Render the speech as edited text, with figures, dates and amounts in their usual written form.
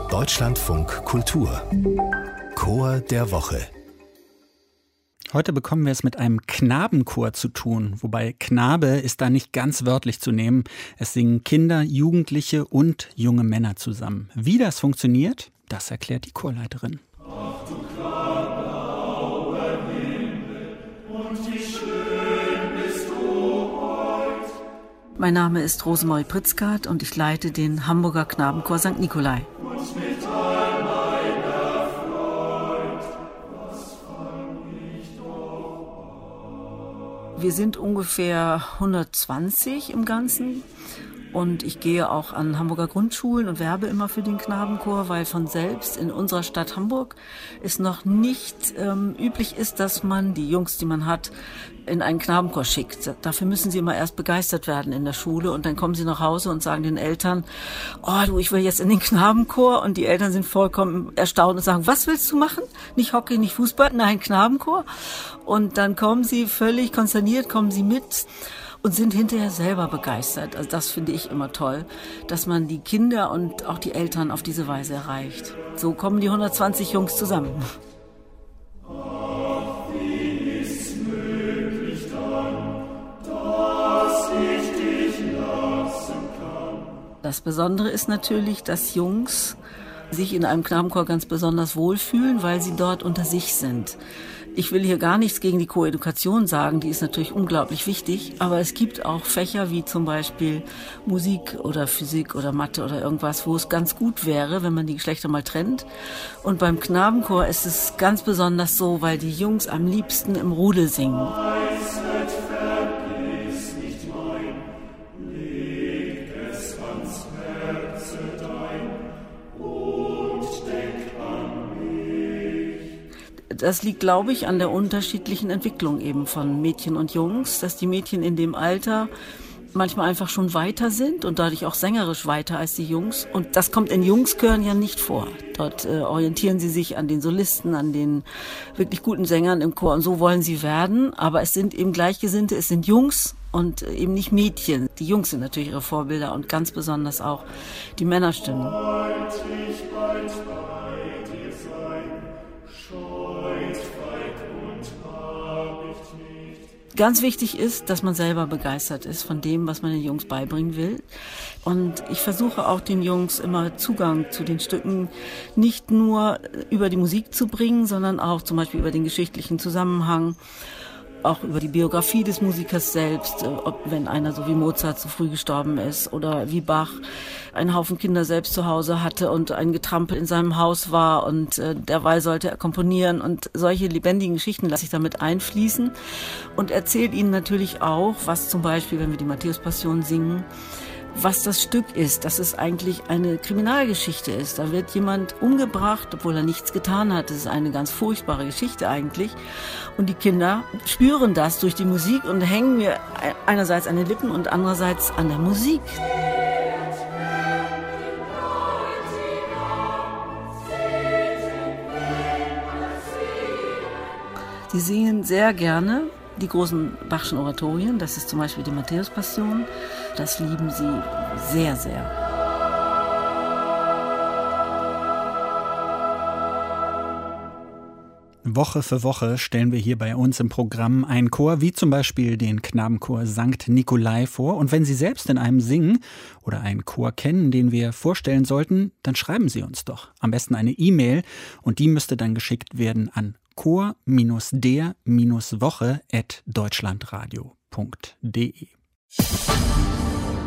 Deutschlandfunk Kultur Chor der Woche. Heute bekommen wir es mit einem Knabenchor zu tun, wobei Knabe ist da nicht ganz wörtlich zu nehmen. Es singen Kinder, Jugendliche und junge Männer zusammen. Wie das funktioniert, das erklärt die Chorleiterin. Ach, du klarblauer Himmel, und wie schön bist du heut. Mein Name ist Rosemarie Pritzkat und ich leite den Hamburger Knabenchor St. Nikolai. Und mit all meiner Freud, was fang ich doch an. Wir sind ungefähr 120 im Ganzen. Und ich gehe auch an Hamburger Grundschulen und werbe immer für den Knabenchor, weil von selbst in unserer Stadt Hamburg es noch nicht üblich ist, dass man die Jungs, die man hat, in einen Knabenchor schickt. Dafür müssen sie immer erst begeistert werden in der Schule und dann kommen sie nach Hause und sagen den Eltern, oh du, ich will jetzt in den Knabenchor, und die Eltern sind vollkommen erstaunt und sagen, was willst du machen? Nicht Hockey, nicht Fußball, nein, Knabenchor. Und dann kommen sie völlig konsterniert, kommen sie mit und sind hinterher selber begeistert. Also das finde ich immer toll, dass man die Kinder und auch die Eltern auf diese Weise erreicht. So kommen die 120 Jungs zusammen. Ach, wie ist's möglich dann, dass ich dich lassen kann? Das Besondere ist natürlich, dass Jungs sich in einem Knabenchor ganz besonders wohlfühlen, weil sie dort unter sich sind. Ich will hier gar nichts gegen die Koedukation sagen, die ist natürlich unglaublich wichtig, aber es gibt auch Fächer wie zum Beispiel Musik oder Physik oder Mathe oder irgendwas, wo es ganz gut wäre, wenn man die Geschlechter mal trennt. Und beim Knabenchor ist es ganz besonders so, weil die Jungs am liebsten im Rudel singen. Weisheit vergiss nicht mein, leg es ans Herze dein und denk an mich. Das liegt, glaube ich, an der unterschiedlichen Entwicklung eben von Mädchen und Jungs, dass die Mädchen in dem Alter manchmal einfach schon weiter sind und dadurch auch sängerisch weiter als die Jungs. Und das kommt in Jungschören ja nicht vor. Dort orientieren sie sich an den Solisten, an den wirklich guten Sängern im Chor, und so wollen sie werden. Aber es sind eben Gleichgesinnte, es sind Jungs und eben nicht Mädchen. Die Jungs sind natürlich ihre Vorbilder und ganz besonders auch die Männerstimmen. Wollt ich bald bei dir sein, scheut feig und habicht nicht. Ganz wichtig ist, dass man selber begeistert ist von dem, was man den Jungs beibringen will. Und ich versuche auch den Jungs immer Zugang zu den Stücken nicht nur über die Musik zu bringen, sondern auch zum Beispiel über den geschichtlichen Zusammenhang, auch über die Biografie des Musikers selbst, ob wenn einer so wie Mozart zu früh gestorben ist oder wie Bach einen Haufen Kinder selbst zu Hause hatte und ein Getrampel in seinem Haus war und derweil sollte er komponieren, und solche lebendigen Geschichten lasse ich damit einfließen und erzähle ihnen natürlich auch, was zum Beispiel, wenn wir die Matthäus-Passion singen, was das Stück ist, dass es eigentlich eine Kriminalgeschichte ist. Da wird jemand umgebracht, obwohl er nichts getan hat. Das ist eine ganz furchtbare Geschichte eigentlich. Und die Kinder spüren das durch die Musik und hängen mir einerseits an den Lippen und andererseits an der Musik. Sie singen sehr gerne die großen Bachschen Oratorien, das ist zum Beispiel die Matthäus-Passion. Das lieben sie sehr, sehr. Woche für Woche stellen wir hier bei uns im Programm einen Chor, wie zum Beispiel den Knabenchor St. Nikolai vor. Und wenn Sie selbst in einem singen oder einen Chor kennen, den wir vorstellen sollten, dann schreiben Sie uns doch. Am besten eine E-Mail, und die müsste dann geschickt werden an chor-der-woche@deutschlandradio.de.